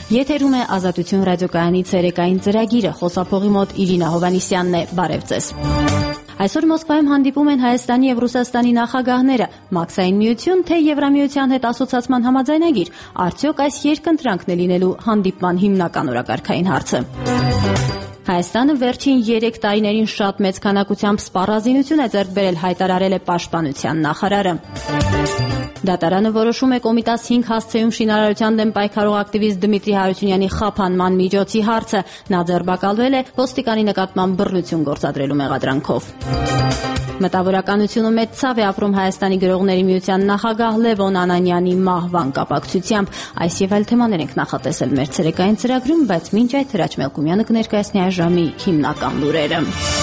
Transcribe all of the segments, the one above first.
Եթերում է Ազատություն ռադիոկայանի ցերեկային ծրագիրը, խոսափողի մոտ Իրինա Հովանիսյանն է, բարև ձեզ։ Այսօր Մոսկվայում հանդիպում են Հայաստանի եւ Ռուսաստանի նախագահները, Մաքսային միություն, թե Եվրամիության հետ ասոցիացման համաձայնագիր, արդյոք այս երկընտրանքն է լինելու հանդիպման հիմնական օրակարգային հարցը։ Հայաստանը վերջին 3 տարիներին շատ մեծ քանակությամբ սպառազինություն է ձեռք բերել, հայտարարել է Պաշտպանության նախարարը։ Դատարանը որոշում է Կոմիտաս 5 հասցեում շինարարության դեմ պայքարող ակտիվիստ Դմիտրի Հարությունյանի խափանման միջոցի հարցը։ Նա ձերբակալվել է ոստիկանի նկատմամբ բռնություն գործադրելու մեղադրանքով։ Մտավորականությունը մեծ ցավ է ապրում Հայաստանի գրողների միության նախագահ Լևոն Անանյանի մահվան կապակցությամբ։ Այս եւ այլ թեմաներ ենք նախատեսել մեր ցերեկային ծրագրում, բայց մինչ այդ Հրաչ Մելքումյանը կներկայացնի այս ժամի հիմնական լուրերը։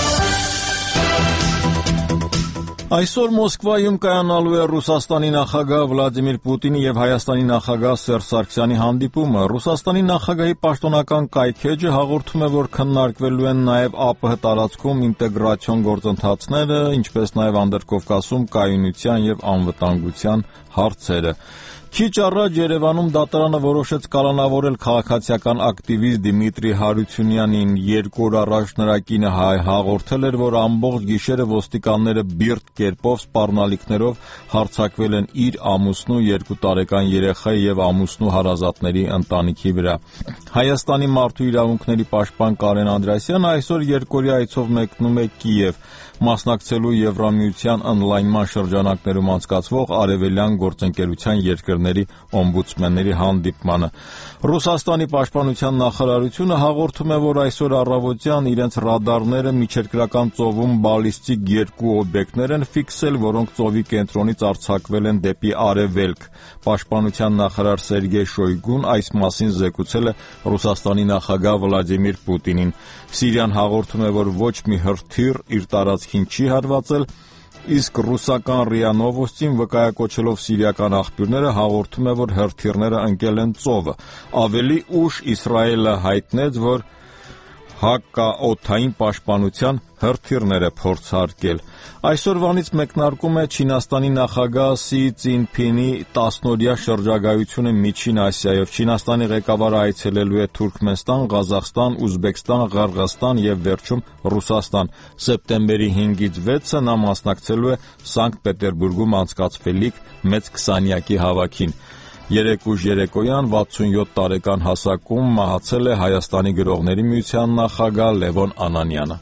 Այսօր Մոսկվայում կայանալու է Ռուսաստանի նախագահ Վլադիմիր Պուտինի եւ Հայաստանի նախագահ Սերժ Սարգսյանի հանդիպումը։ Ռուսաստանի նախագահի պաշտոնական կայքէջը հաղորդում է, որ քննարկվելու են նաեւ ԱՊՀ տարածքում ինտեգրացիոն գործընթացները, ինչպես նաեւ Անդրկովկասում կայունության եւ անվտանգության հարցերը։ Քիչ առաջ Երևանում դատարանը որոշեց կալանավորել քաղաքացիական ակտիվիստ Դմիտրի Հարությունյանին։ 2 օր առաջ նրա կինը հաղորդել էր, որ ամբողջ գիշերը ոստիկանները բիրտ կերպով սպառնալիքներով հարձակվել են իր ամուսնու, 2 տարեկան երեխայի եւ ամուսնու հարազատների ընտանիքի վրա։ Հայաստանի մարդու իրավունքների պաշտպան Կարեն Անդրեասյանը այսօր երկօրյա այցով մեկնում է Կիև, մասնակցելու Եվրամիության օնլայնման շրջանակներում անցկացվող Արևելյան գործընկերության երկրների օմբուդսմենների հանդիպմանը։ Ռուսաստանի պաշտպանության նախարարությունը հաղորդում է, որ այսօր առավոտյան իրենց ռադարները միջերկրական ծովում բալիստիկ 2 օբյեկտներ են ֆիքսել, որոնք ծովի կենտրոնից արձակվել են դեպի արևելք։ Պաշտպանության նախարար Սերգեյ Շոյգուն այս մասին զեկուցել է Ռուսաստանի նախագահ Վլադիմիր Պուտինին։ Սիրիան հաղորդում է, որ ոչ մի հրթիռ իր տարածքին չի հարվածել, իսկ ռուսական ՌԻԱ Նովոստին վկայակոչելով սիրիական աղբյուրները հաղորդում է, որ հրթիռները ընկել են ծովը։ Ավելի ուշ Իսրայելը հայտնեց, որ հակաօդային պաշտպանության հրթիռներ է փորձարկել։ Այսօրվանից մեկնարկում է Չինաստանի նախագահ Սի Ցզինփինի 10-օրյա շրջագայությունը Միջին Ասիայով։ Չինաստանի ղեկավարը այցելելու է Թուրքմենստան, Ղազախստան, Ուզբեկստան, Ղարղստան եւ վերջում Ռուսաստան։ Սեպտեմբերի 5-ից 6-ը նա մասնակցելու է Սանկտ Պետերբուրգում անցկացվելիք մեծ 20-յակի հավաքին։ 3 ուշ երեկոյան 67 տարեկան հասակում մահացել է Հայաստանի գրողների միության նախագահ Լևոն Անանյանը։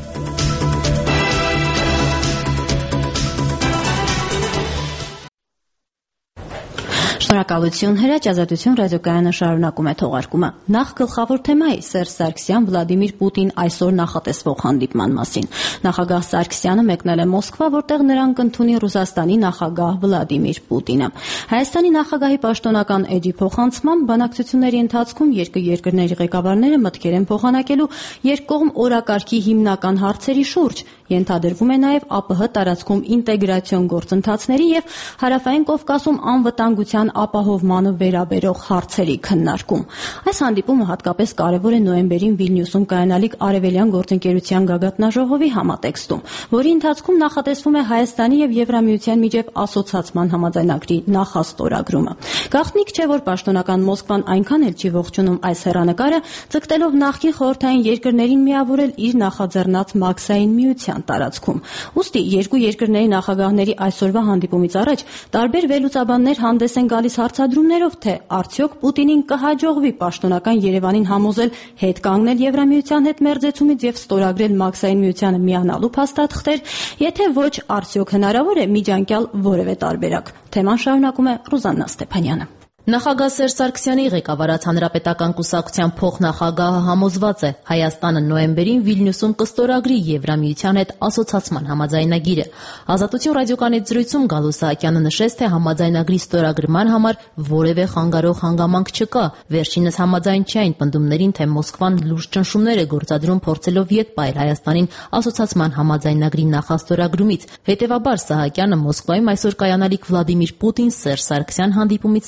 Շնորհակալություն Հրաչ, Ազատություն ռադիոկայանը շարունակում է թողարկումը։ Նախ գլխավոր թեմայի Սերժ Սարգսյան Վլադիմիր Պուտին այսօր նախատեսվող հանդիպման մասին։ Նախագահ Սարգսյանը մեկնել է Մոսկվա, որտեղ նրան կընդունի Ռուսաստանի նախագահ Վլադիմիր Պուտինը։ Հայաստանի նախագահի պաշտոնական էջի փոխանցմամբ բանակցությունների ընթացքում երկրների ղեկավարները մտքեր են փոխանակելու երկկողմ օրակարգի հիմնական հարցերի շուրջ։ Ենթադրվում է նաև ԱՊՀ տարածքում ինտեգրացիոն գործընթացների եւ Հարավային Կովկասում անվտանգության ապահովմանը վերաբերող հարցերի քննարկում։ Այս հանդիպումը հատկապես կարևոր է նոյեմբերին Վիլնյուսում կայանալիք Արևելյան գործընկերության գագաթնաժողովի համատեքստում, որի ընթացքում նախատեսվում է Հայաստանի եւ Եվրամիության միջև ասոցիացման համաձայնագրի նախաստորագրումը։ Գաղտնիք չէ, որ պաշտոնական Մոսկվան այնքան էլ չի ողջունում այս հեռանկարը, ցկտելով նախկին խորհրդային երկրներին միավորել իր նախաձեռնած Մաքսային միության տարածքում։ Ուստի երկու երկրների նախագահների այսօրվա հանդիպումից առաջ տարբեր վերլուծաբաններ հանդես են գալիս հարցադրումներով, թե արդյոք Պուտինին կհաջողվի պաշտոնական Երևանին համոզել հետ կանգնել Եվրամիության հետ մերձեցումից եւ ստորագրել Մաքսային միությանը միանալու փաստաթղթեր, եթե ոչ, արդյոք հնարավոր է միջանկյալ որևէ տարբերակ։ Թեման շարունակում է Ռուզաննա Ստեփանյանը։ Նախագահ Սերժ Սարգսյանի ղեկավարած Հանրապետական կուսակցության փոխնախագահը համոզված է, Հայաստանը նոյեմբերին Վիլնյուսում կստորագրի Եվրամիության հետ ասոցիացման համաձայնագիրը։ Ազատություն ռադիոկայանի զրույցում Գալու Սահակյանը նշեց, թե համաձայնագրի ստորագրման համար որևէ խանգարող հանգամանք չկա։ Վերջինս համաձայն չէ այն պնդումներին, թե Մոսկվան լուրջ ճնշումներ է գործադրում փորձելով ետ պահել Հայաստանին ասոցիացման համաձայնագրի նախաստորագրումից։ Հետևաբար Սահակյանը Մոսկվայում այսօր կայանալիք Վլադիմիր Պուտին-Սերժ Սարգսյան հանդիպումից սենսացիա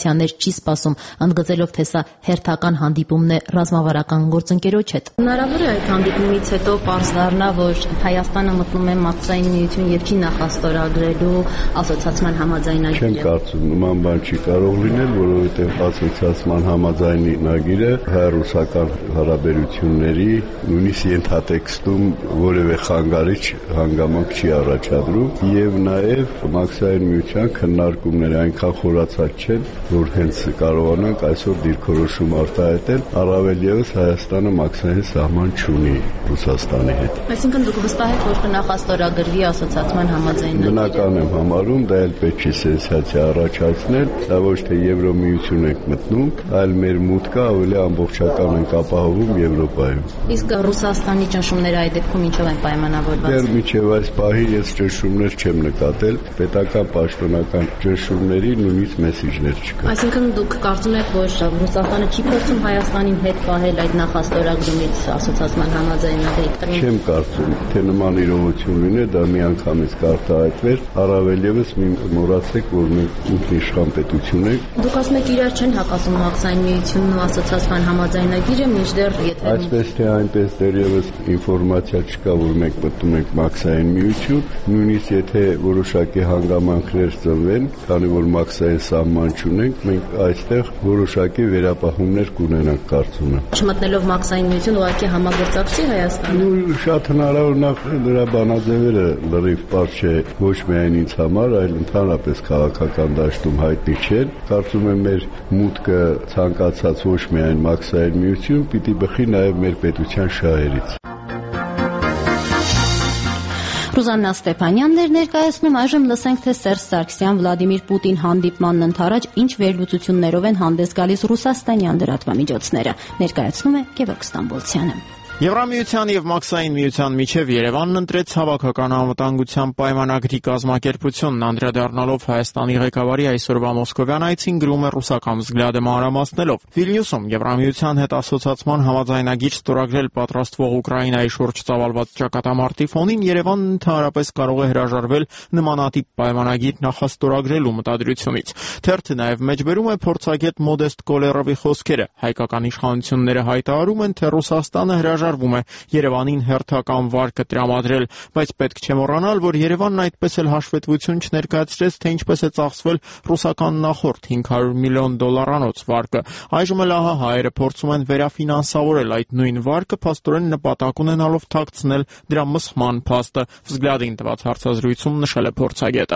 պրովոկացիաներ չի սպասում, ընդգծելով, թե սա հերթական հանդիպումն է ռազմավարական գործընկերոջ հետ։ Հնարավոր է այդ հանդիպումից հետո պարզ դառնա, որ Հայաստանը մտնում է մաքսային միություն եւ չի նախաստորագրելու ասոցիացիան համաձայնագիրը։ Չեմ կարծում, նման բան չի կարող լինել, որովհետեւ ասոցիացիան համաձայնագիրը հայ-ռուսական հարաբերությունների նույնիսկ ենթատեքստում որևէ խանգարիչ հանգամանք չի առաջադրում եւ նաեւ մաքսային միության քննարկումները այնքան խորացած չեն, որ հենց կարողանանք այսօր դիրքորոշում արտահայտել, առավել եւս Հայաստանը մաքսային սահման չունի Ռուսաստանի հետ։ Այսինքն դուք վստահ եք, որ կնախաստորագրվի ասոցիացիան համաձայնագիրը։ Բնական է համարում, դա էլ պետք չի սենսացիա առաջացնել, դա ոչ թե Եվրոմիություն ենք մտնում, այլ մեր մուտքը ավելի ամբողջական ենք ապահովում Եվրոպայում։ Իսկ Ռուսաստանի ճնշումները այդ դեպքում ինչով են պայմանավորված։ Դեռ մինչև այս պահի ես ճնշումներ չեմ նկատել, պետական պաշտոնական ճնշումների նույնիսկ մեսիջներ չկա։ Այսինքն դուք կարծում եք, որ Ռուսաստանը չի փորձում Հայաստանին հետ պահել այդ նախաստորագրումից ասոցիացիան համաձայնագրի։ Չեմ կարծում, թե նման իրողություն լինի, դա միանգամից կարտահայտվեր, առավել եւս մի մոռացեք, որ մենք ինքնիշխան պետություն ենք։ Դուք ասում եք իրար չեն հակասում մաքսային միությունն ու ասոցիացիան համաձայնագիրը, մինչդեռ եթե այսպես թե այնպես դեռևս ինֆորմացիա չկա, որ մենք մտնում ենք մաքսային միություն, նույնիսկ եթե որոշակի հանգամանքներ ծնվեն, քանի որ մաքսային սահման չունենք, մենք այստեղ որոշակի վերապահումներ կունենանք, կարծում եմ։ Չմտնելով մաքսային միություն ուղղակի համագործակցի Հայաստանը։ Շատ հնարավոր նախ դրա բանաձևերը լրիվ պարզ չէ ոչ միայն ինձ համար, այլ ընդհանրապես քաղաքական դաշտում հայտնի չեն։ Կարծում եմ մեր մուտքը ցանկացած ոչ միայն մաքսային միություն, պիտի բխի նաև մեր պետության շահերից։ Ռուզաննա Ստեփանյանն էր ներկայացնում, այժմ լսենք, թե Սերժ Սարգսյան Վլադիմիր Պուտին հանդիպմանն ընթരാճ ինչ վերլուծություններով են հանդես գալիս ռուսաստանյան լրատվամիջոցները։ Ներկայացնում է Գևորգ Ստամբոլցյանը։ Եվրամիության եւ Մաքսային միության միջև Երևանն ընտրեց հավաքական անվտանգության պայմանագրի կազմակերպությունն, անդրադառնալով Հայաստանի ղեկավարի այսօրվա Մոսկովյան այցին գրում է ռուսական взгляды մանրամասնելով։ Վիլնյուսում Եվրամիության հետ ասոցիացման համաձայնագիր ստորագրել պատրաստվող Ուկրաինայի շուրջ ծավալված ճակատամարտի ֆոնին Երևանն ընդհանրապես կարող է հրաժարվել նմանատիպ պայմանագիր նախաստորագրելու մտադրությունից։ Թերթը նաեւ մեջբերում է փորձագետ Մոդեստ Կոլերովի խոսքերը։ Հայկական իշխանությունները հայտարարում են, թե Ռուսաստանը հրաժարվում է Երևանին հերթական վարկը տրամադրել, բայց պետք չէ մոռանալ, որ Երևանն այդպես էլ հաշվետվություն չներկայացրեց, թե ինչպես է ծախսվել ռուսական նախորդ $500 միլիոն վարկը։ Այժմ էլ ահա հայերը փորձում են վերաֆինանսավորել այդ նույն վարկը, փաստորեն նպատակ ունենալով թաքցնել դրա մսխման փաստը, Взглядին տված հարցազրույցում նշել է փորձագետը։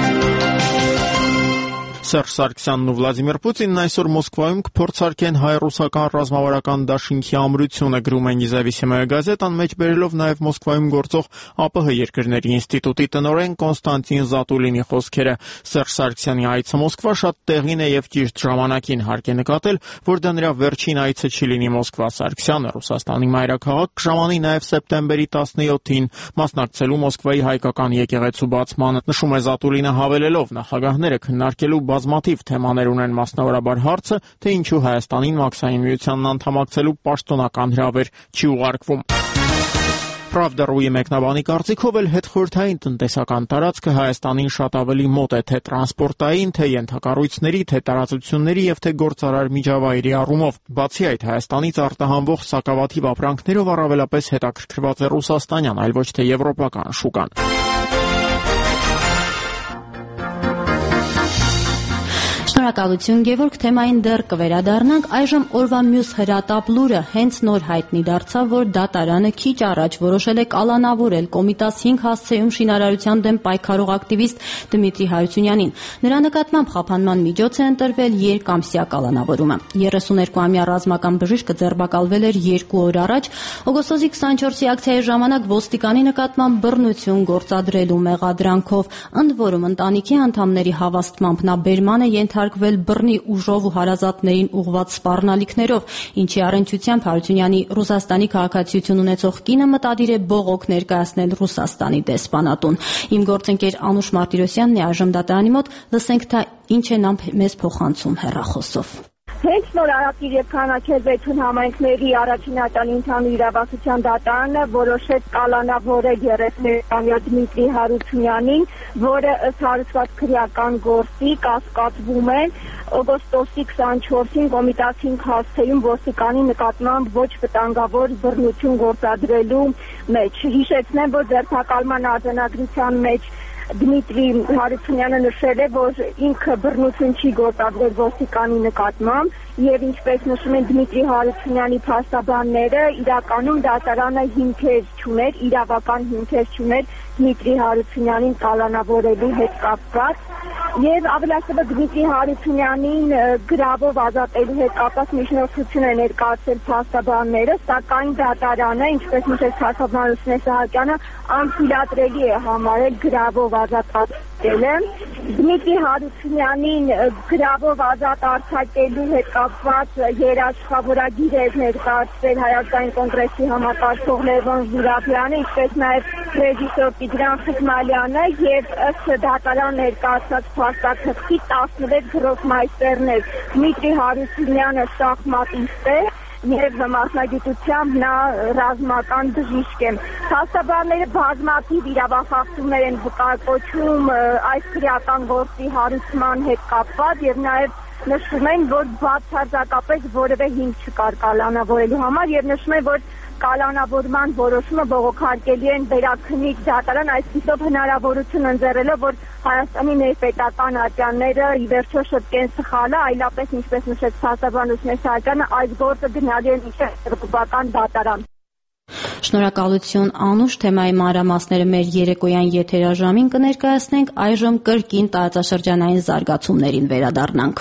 Սերժ Սարգսյանն ու Վլադիմիր Պուտինն այսօր Մոսկվայում կփորձարկեն հայ-ռուսական ռազմավարական դաշինքի ամրությունը, գրում է Նեզավիսիմая գազետան, մեջբերելով նաև Մոսկվայում գործող ԱՊՀ երկրների ինստիտուտի տնօրեն Կոնստանտին Զատուլինի խոսքերը։ Սերժ Սարգսյանի այցը Մոսկվա շատ տեղին է եւ ճիշտ ժամանակին, հարկ է նկատել, որ դա նրա վերջին այցը չի լինի Մոսկվա։ Սարգսյանը Ռուսաստանի մայրաքաղաք կժամանի նաև սեպտեմբերի 17-ին մասնակցելու Մոսկվայի հայկական եկեղեցու բացմանը, նշում է Զատուլինը, հավելելով նախագահները քննարկելու բազմաթիվ թեմաներ ունեն, մասնավորաբար հարցը, թե ինչու Հայաստանին մաքսային միությանն անդամակցելու պաշտոնական հրավեր չի ուղարկվում։ Pravda.ru-ի մեկնաբանի կարծիքով էլ հետխորհրդային տնտեսական տարածքը Հայաստանին շատ ավելի մոտ է թե տրանսպորտային, թե ենթակառույցների, թե տարածությունների եւ թե գործարար միջավայրի առումով։ Բացի այդ, Հայաստանից արտահանվող սակավաթիվ ապրանքներով առավելապես հետաքրքրված է ռուսաստանյան, այլ ոչ թե եվրոպական շուկան։ Շնորհակալություն Գևորգ, թեմային դեռ կվերադառնանք։ Այժմ օրվա մյուս հրատապ լուրը հենց նոր հայտնի դարձավ, որ դատարանը քիչ առաջ որոշել է կալանավորել Կոմիտաս 5 հասցեում շինարարության դեմ պայքարող ակտիվիստ Դմիտրի Հարությունյանին։ Նրա նկատմամբ խափանման միջոց է ընտրվել երկամսյա կալանավորումը։ 32-ամյա ռազմական բժիշկը ձերբակալվել էր 2 օր առաջ օգոստոսի 24-ի ակցիայի ժամանակ ոստիկանի նկատմամբ բռնություն գործադրելու մեղադրանքով, ընդ որում ընտանիքի անդամների հավաստմամբ նա բերման է ենթարկվել բռնի ուժով ու հարազատներին ուղղված սպառնալիքներով, ինչի առնչությամբ Հարությունյանի Ռուսաստանի քաղաքացիություն ունեցող կինը մտադիր է բողոք ներկայացնել Ռուսաստանի դեսպանատուն։ Իմ գործընկեր Անուշ Մարտիրոսյանն է այժմ դատարանի մոտ, լսենք, թե ինչ են մեզ փոխանցում հեռախոսով։ Հենց նոր Արաքիր եւ Քանաքերբեթուն համայնքների առաջինատան ընդհանուր իրավասության դատարանը որոշեց կալանավորել 30-ամյա Դմիտրի Հարությունյանին, որը ըստ հարուցված քրեական գործի կասկածվում է օգոստոսի 24-ին Կոմիտասին հասցեում ոստիկանի նկատմամբ ոչ վտանգավոր բռնություն գործադրելու մեջ։ Հիշեցնեմ, որ ձերբակալման արձանագրության մեջ Դմիտրի Հարությունյանը նշել է, որ ինքը բռնություն չի գործադրել ոստիկանի նկատմամբ եւ ինչպես նշում են Դմիտրի Հարությունյանի փաստաբանները, իրականում դատարանը իրավական հիմքեր չուներ Դմիտրի Հարությունյանին կալանավորելու հետ կապված եւ ավելացնելով Դմիտրի Հարությունյանին գրավով ազատելու հետ կապված միջնորդություն է ներկայացել փաստաբանները, սակայն դատարանը, ինչպես նշեց փաստաբան Լուսինե Սահակյանը, անթույլատրելի է համարել գրավով ազատացնելը։ Դմիտրի Հարությունյանին գրավով ազատ արձակելու հետ կապված երաշխավորագիր է ներկայացրել Հայաստանի կոնգրեսի համակարգող Լևոն Զուրաբյանը, ինչպես նաեւ ռեժիսոր Տիգրան Խզմալյանը եւ ըստ դատարան ներկայացած փաստաթղթի 16 գրոսմայստերներ։ Դմիտրի Հարությունյանը շախմատիստ է եւ մասնագիտությամբ նա ռազմական բժիշկ է։ Փաստաբանները բազմաթիվ իրավախախտումներ են վկայակոչում այս քրեական գործի հարուցման հետ կապված եւ նաեւ նշում են, որ բացարձակապես որևէ հիմք չկար կալանավորելու համար եւ նշում են, որ կալանավորման որոշումը բողոքարկելի են վերաքննիչ դատարան, այսպիսով հնարավորություն ընձեռելով, որ Հայաստանի ներպետական ատյանները ի վերջո շտկեն սխալը, այլապես ինչպես նշեց փաստաբան Լուսինե Սահակյանը, այս գործը գնալի է մինչև ռմբական դատարան։ Շնորհակալություն Անուշ, թեմայի մանրամասները մեր երեկոյան եթերաժամին կներկայացնենք, այժմ կրկին տարածաշրջանային զարգացումներին վերադառնանք։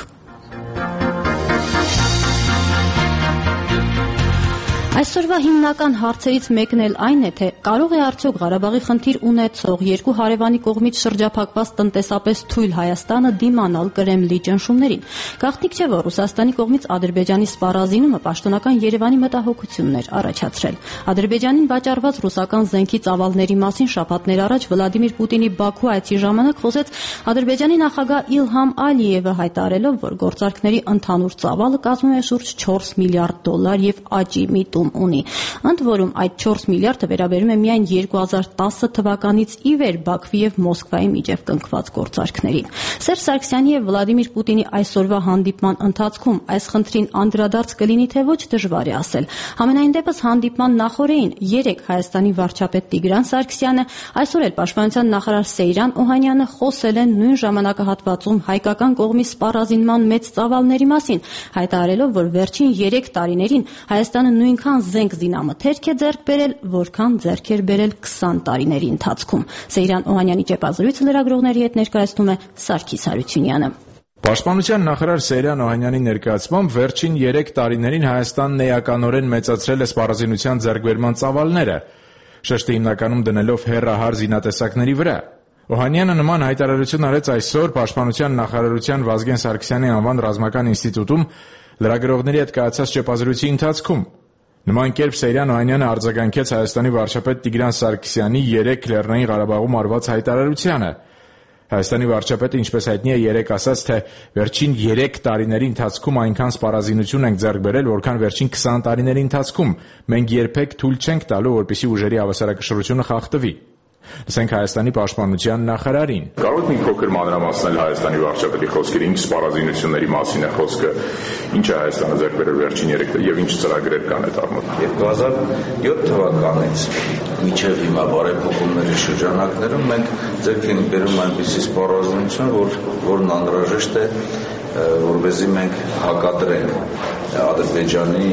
Այսօրվա հիմնական հարցերից մեկն էլ այն է, թե կարող է արդյոք Ղարաբաղի խնդիր ունեցող երկու հարևանի կողմից շրջափակված տնտեսապես թույլ Հայաստանը դիմանալ Կրեմլի ճնշումներին։ Գաղտնիք չէ, որ Ռուսաստանի կողմից Ադրբեջանի սպառազինումը պաշտոնական Երևանի մտահոգություններ էր առաջացրել։ Ադրբեջանին վաճառված ռուսական զենքի ծավալների մասին շաբաթներ առաջ Վլադիմիր Պուտինի Բաքու այցի ժամանակ խոսեց Ադրբեջանի նախագահ Իլհամ Ալիևը, հայտարարելով, որ գործարքների ընդհանուր ծավալը կազմում է շուրջ 4 միլիարդ դոլար եւ աճի միտում ունի։ Ընդ որում այդ 4 միլիարդը վերաբերում է միայն 2010 թվականից ի վեր Բաքվի եւ Մոսկվայի միջև կնքված գործարքներին։ Սերժ Սարգսյանի եւ Վլադիմիր Պուտինի այսօրվա հանդիպման ընթացքում այս խնդրին անդրադարձ կլինի թե ոչ դժվար է ասել։ Համենայն դեպս հանդիպման նախօրեին երեկ Հայաստանի վարչապետ Տիգրան Սարգսյանը, այսօր էլ Պաշտպանության նախարար Սեյրան Օհանյանը խոսել են նույն ժամանակահատվածում հայկական կողմի սպառազինման մեծ ծավալների մասին, հայտարարելով, որ վերջին 3 տարիներին Հայաստանը նույնքան զենք զինամթերք է ձեռք բերել, որքան ձեռք էր բերել 20 տարիների ընթացքում։ Սեյրան Օհանյանի ճեպազրույցը լրագրողների հետ ներկայացնում է Սարգիս Հարությունյանը։ Պաշտպանության նախարար Սեյրան Օհանյանի ներկայացմամբ վերջին 3 տարիներին Հայաստանն էականորեն մեծացրել է սպառազինության ձեռքբերման ծավալները, շեշտը հիմնականում դնելով հեռահար զինատեսակների վրա։ Օհանյանը նման հայտարարություն արեց այսօր Պաշտպանության նախարարության Վազգեն Սարգսյանի անվան ռազմական ինստիտուտում լրագրողների հետ կայացած ճեպազրույցի ընթացքում։ Նման կերպ Սեյրան Օհանյանը արձագանքեց Հայաստանի վարչապետ Տիգրան Սարգսյանի 3 Լեռնային Ղարաբաղում արված հայտարարությանը։ Հայաստանի վարչապետը, ինչպես հայտնի է, երեկ ասաց, թե վերջին 3 տարիների ընթացքում այնքան սպառազինություն ենք ձեռք բերել, որքան վերջին 20 տարիների ընթացքում։ Մենք երբեք թույլ չենք տալու, որպեսզի ուժերի հավասարակշռությունը խախտվի։ Լսենք Հայաստանի պաշտպանության նախարարին։ Կարող եք մի փոքր մանրամասնել Հայաստանի վարչապետի խոսքերը, ինչ սպառազինությունների մասին է խոսքը, ինչ է Հայաստանը ձեռք բերել վերջին 3 տարի եւ ինչ ծրագրեր կան այդ առումով։ 2007 թվականից մինչև հիմա բարեփոխումների շրջանակներում մենք ձեռք ենք բերում այնպիսի սպառազինություն, որն անհրաժեշտ է, որովհետեւ մենք հակադրենք Ադրբեջանի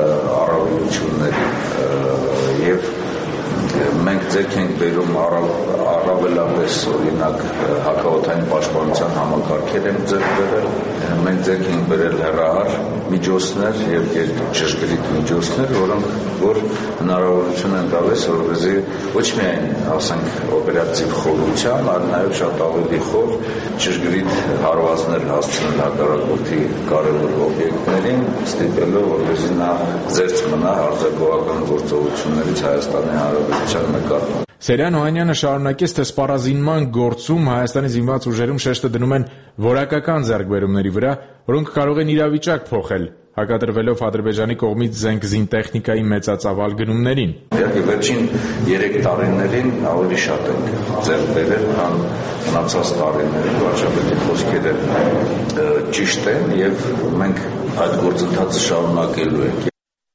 առավելություններին եւ մենք ձեռք ենք բերում առավելապես օրինակ հակաօդային պաշտպանության համակարգեր են ձեռք բերել, մենք ձեռք ենք բերել հեռահար միջոցներ եւ ճշգրիտ միջոցներ, որ հնարավորություն են տալիս, որպեսզի ոչ միայն ասենք օպերատիվ խորությամբ, այլ նաեւ շատ ավելի խոր ճշգրիտ հարվածներ հասցնել հակառակորդի կարևոր օբյեկտներին, ստիպելով, որպեսզի նա զերծ մնա արձակողական գործողություններից Հայաստանի Հանրապետության նկատմամբ։ Սերյան Օհանյանը շարունակեց, թե սպառազինման գործում Հայաստանի զինված ուժերում շեշտը դնում են որակական ձեռքբերումների վրա, որոնք կարող են իրավիճակ փոխել, հակադրվելով Ադրբեջանի կողմից զենք-զինտեխնիկայի մեծածավալ գնումներին։ Վերջին 3 տարիներին ավելի շատ ենք ձեռք բերել, քան մնացած տարիներին, վարչապետի խոսքերը ճիշտ են եւ մենք այդ գործընթացը շարունակելու ենք։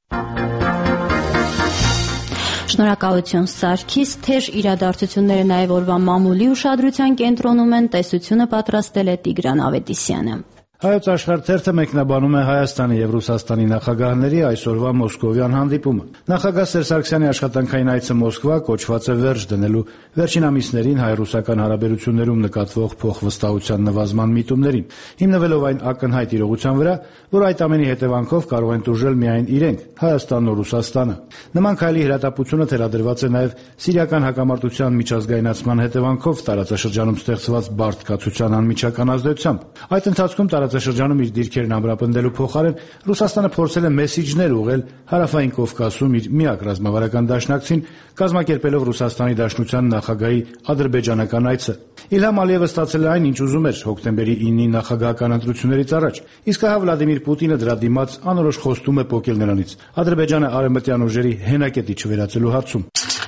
Շնորհակալություն Սարգիս, թեժ իրադարձությունները նաև օրվա մամուլի ուշադրության կենտրոնում են, տեսությունը պատրաստել է Տիգրան Ավետիսյանը։ Հայոց աշխարհ թերթը մեկնաբանում է Հայաստանի եւ Ռուսաստանի նախագահների այսօրվա մոսկովյան հանդիպումը։ Նախագահ Սերժ Սարգսյանի աշխատանքային այցը Մոսկվա կոչված է վերջ դնելու վերջին ամիսներին հայ-ռուսական հարաբերություններում նկատվող փոխվստահության նվազման միտումներին, հիմնվելով այն ակնհայտ իրողության վրա, որ այդ ամենի հետևանքով կարող են տուժել միայն իրենք, Հայաստանն ու Ռուսաստանը։ Նման քայլի հրատապությունը թելադրված է նաև սիրիական հակամարտության միջազգայնացման հետևանքով տարածաշրջանում ստեղծված բարդ կացության անմիջական ազդեցությամբ։ Այդ ընթացքում տարածաշրջանում իր դիրքերն ամրապնդելու փոխարեն Ռուսաստանը փորձել է մեսիջներ ուղղել Հարավային Կովկասում իր միակ ռազմավարական դաշնակցին, կազմակերպելով Ռուսաստանի Դաշնության նախագահի ադրբեջանական այցը։ Իլհամ Ալիևը ստացել է այն, ինչ ուզում էր հոկտեմբերի 9-ի նախագահական ընտրություններից առաջ, իսկ ահա Վլադիմիր Պուտինը դրա դիմաց անորոշ խոստում է պոկել նրանից Ադրբեջանը արևմտյան ուժերի հենակետի չվերածելու հարցում։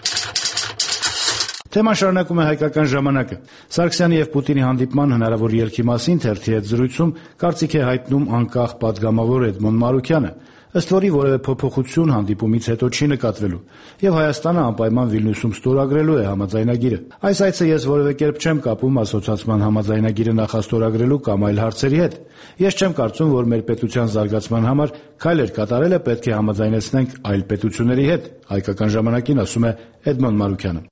Թեման շարունակում է հայկական ժամանակը։ Սարգսյանի եւ Պուտինի հանդիպման հնարավոր ելքի մասին թերթի հետ զրույցում կարծիք է հայտնում անկախ պատգամավոր Էդմոն Մարուկյանը, ըստ որի որևէ փոփոխություն հանդիպումից հետո չի նկատվելու, եւ Հայաստանը անպայման Վիլնյուսում ստորագրելու է համաձայնագիրը։ Այս այցը ես որևէ կերպ չեմ կապում ասոցիացման համաձայնագիրը նախաստորագրելու կամ այլ հարցերի հետ։ Ես չեմ կարծում, որ մեր պետության զարգացման համար քայլեր կատարելը պետք է համաձայնեցնենք այլ պետությունների հետ, հայկական ժամանակին ասում է Էդմոն Մարուկյանը։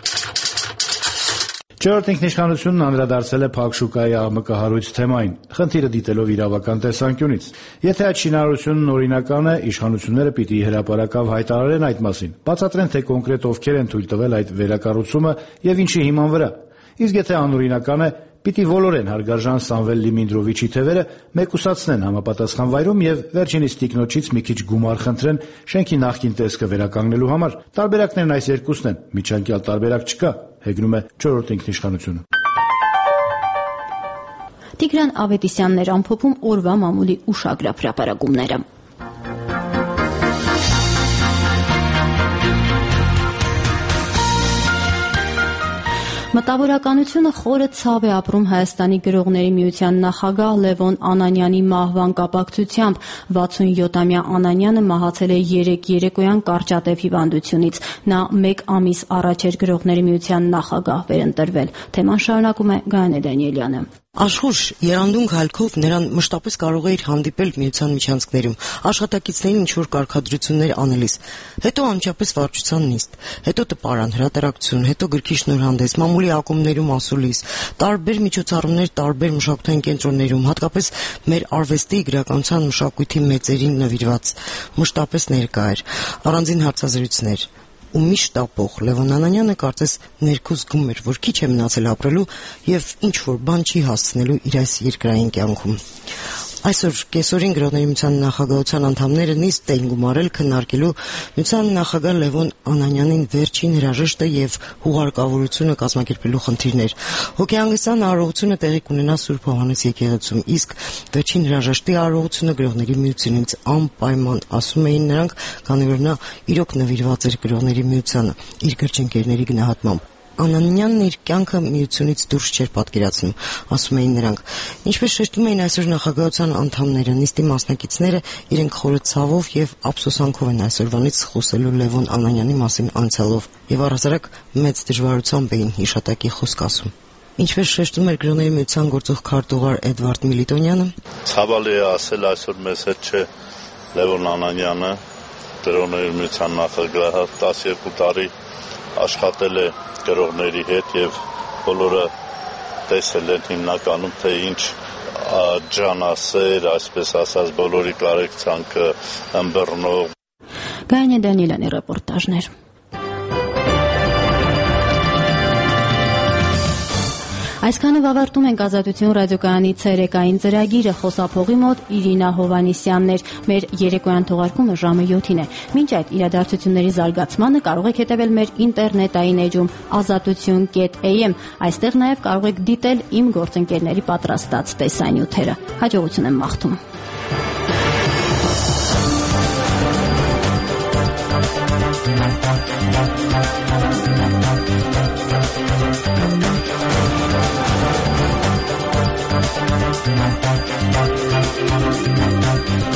Չորրորդ ինքնիշխանությունն անդրադարձել է փակ շուկայի աղմկահարույց թեմային, խնդիրը դիտելով իրավական տեսանկյունից։ Եթե այդ շինարարությունն օրինական է, իշխանությունները պիտի հրապարակավ հայտարարեն այդ մասին, բացատրեն, թե կոնկրետ ովքեր են թույլ տվել այդ վերակառուցումը եւ ինչի հիման վրա։ Իսկ եթե անօրինական է, պիտի ոլորեն հարգարժան Սամվել Լիմինդրովիչի թևերը, մեկուսացնեն համապատասխան վայրում եւ վերջինիս տիկնոջից մի քիչ գումար խնդրեն շենքի նախկին տեսքը վերականգնելու համար։ Տարբերակներն այս երկուսն են, միջանկյալ տարբերակ չկա, հեգնում է չորրորդ ինքնիշխանությունը։ Տիգրան Ավետիսյանն էր ամփոփում օրվա մամուլի ուշագրավ հրապարակումները։ Մտավորականությունը խորը ցավ է ապրում Հայաստանի գրողների միության նախագահ Լևոն Անանյանի մահվան կապակցությամբ։ 67-ամյա Անանյանը մահացել է 3 երեկոյան կարճատև հիվանդությունից։ Նա 1 ամիս առաջ էր գրողների միության նախագահ վերընտրվել։ Թեման շարունակում է Գայանե Դանիելյանը։ Աշխուժ երանդուն գալքով նրան մշտապես կարող էիր հանդիպել միության միջանցքներում, աշխատակիցներին ինչ-որ կարգադրություններ անելիս, հետո անմիջապես վարչության նիստ, հետո տպարան, հրատարակություն, հետո գրքի շնորհանդես, մամուլի ակումբներում ասուլիս, տարբեր միջոցառումներ տարբեր մշակութային կենտրոններում, հատկապես մեր արվեստի, գրականության, մշակույթի մեծերին նվիրված, մշտապես ներկա էր, առանձին հարցազրույցներ։ Ու միշտ ապող Լևոն Անանյանը կարծես ներքո զգում էր, որ քիչ է մնացել ապրելու եւ ինչ որ բան չի հասցնելու իր այս երկրային կյանքում։ Այսօր կեսօրին գրողների միության նախագահության անդամները նիստ էին գումարել քննարկելու միության նախագահ Լևոն Անանյանին վերջին հրաժեշտը եւ հուղարկավորությունը կազմակերպելու խնդիրներ։ Հոգեհանգստյան արարողությունը տեղի կունենա Սուրբ Հովհաննես եկեղեցում, իսկ վերջին հրաժեշտի արարողությունը գրողների միությունից անպայման, ասում էին նրանք, քանի որ նա իրոք նվիրված էր գրողների միությանը իր գրչընկերների գնահատմամբ։ Անանյանն իր կյանքը միությունից դուրս չէր պատկերացնում, ասում էին նրանք։ Ինչպես շեշտում էին այսօր նախագահության անդամները, նիստի մասնակիցները իրենք խորը ցավով եւ ափսոսանքով են այսօրվանից խոսելու Լևոն Անանյանի մասին անցյալով եւ առհասարակ մեծ դժվարությամբ էին հիշատակի խոսք ասում։ Ինչպես շեշտում էր գրողների միության գործող քարտուղար Էդվարդ Միլիտոնյանը, ցավալի է ասել այսօր մեզ հետ չէ Լևոն Անանյանը, գրողների միության նախագահը 12 տարի աշխատել է գրողների հետ եւ բոլորը տեսել են հիմնականում թե ինչ ջանասեր, այսպես ասած, բոլորի կարեկցանքը ըմբռնող։ Գայանե Դանիելյանի ռեպորտաժներ։ Այսքանով ավարտում ենք Ազատություն ռադիոկայանի ցերեկային ծրագիրը, խոսափողի մոտ Իրինա Հովհաննիսյանն էր։ Մեր երեկոյան թողարկումը ժամը 7-ին է։ Մինչ այդ իրադարձությունների զարգացմանը կարող եք հետևել մեր ինտերնետային էջում azatutyon.am։ Այստեղ նաև կարող եք դիտել իմ գործընկերների պատրաստած տեսանյութերը։ Հաջողություն եմ մաղթում։ We'll be right back.